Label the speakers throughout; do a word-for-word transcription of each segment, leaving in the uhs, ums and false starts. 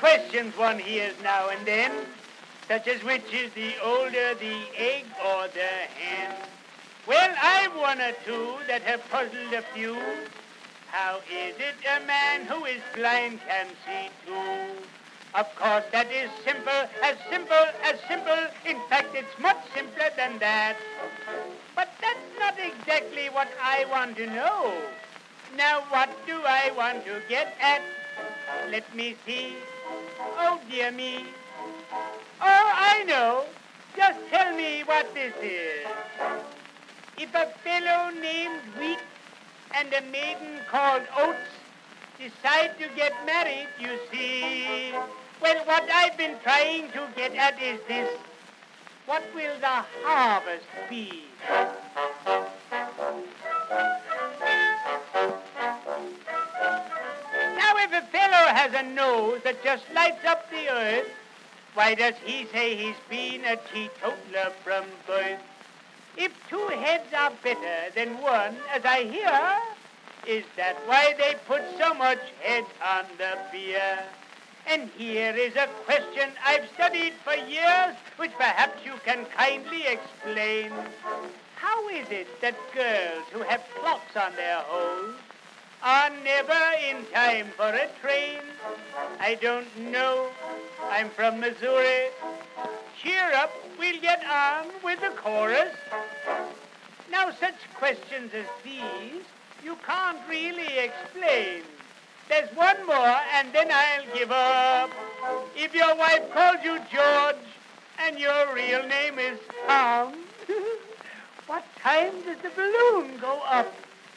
Speaker 1: questions one hears now and then, such as which is the older, the egg or the hen. Well, I've one or two that have puzzled a few. How is it a man who is blind can see too? Of course, that is simple, as simple as simple. In fact, it's much simpler than that. But that's not exactly what I want to know. Now, what do I want to get at? Let me see. Oh, dear me. Oh, I know. Just tell me what this is. If a fellow named Wheat and a maiden called Oats decide to get married, you see. Well, what I've been trying to get at is this. What will the harvest be? Now, if a fellow has a nose that just lights up the earth, why does he say he's been a teetotaler from birth? If two heads are better than one, as I hear, is that why they put so much head on the beer? And here is a question I've studied for years, which perhaps you can kindly explain. How is it that girls who have clocks on their hose are never in time for a train? I don't know. I'm from Missouri. Cheer up, we'll get on with the chorus. Now, such questions as these you can't really explain. There's one more, and then I'll give up. If your wife calls you George, and your real name is Tom, what time does the balloon go up?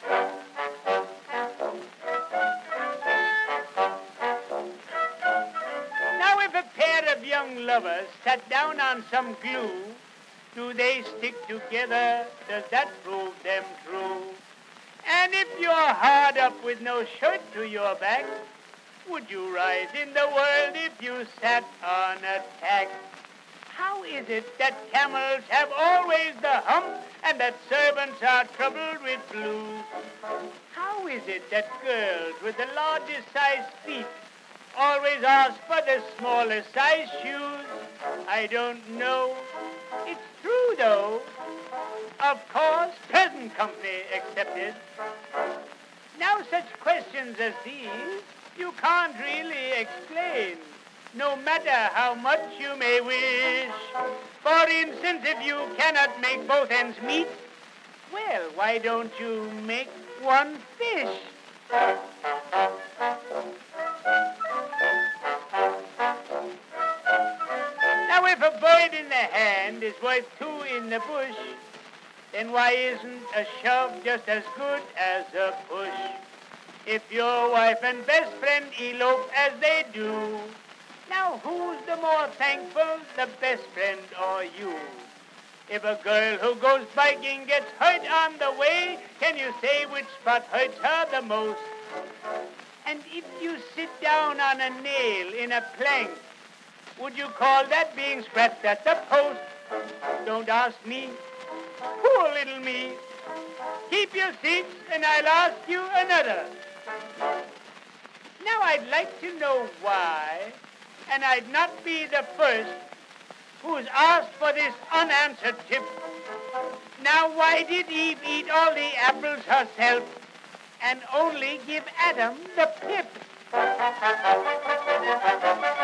Speaker 1: Now, if a pair of young lovers sat down on some glue, do they stick together? Does that prove them true? And if you're hard up with no shirt to your back, would you rise in the world if you sat on a tack? How is it that camels have always the hump and that servants are troubled with blues? How is it that girls with the largest size feet always ask for the smallest size shoes? I don't know. It's true, though. Of course, present company accepted. Now, such questions as these you can't really explain, no matter how much you may wish. For instance, if you cannot make both ends meet, well, why don't you make one fish? Now, if a bird in the hand is worth two in the bush, then why isn't a shove just as good as a push? If your wife and best friend elope as they do, now who's the more thankful, the best friend or you? If a girl who goes biking gets hurt on the way, can you say which spot hurts her the most? And if you sit down on a nail in a plank, would you call that being scratched at the post? Don't ask me. Poor little me. Keep your seats, and I'll ask you another. Now, I'd like to know why, and I'd not be the first who's asked for this unanswered tip. Now, why did Eve eat all the apples herself and only give Adam the pip?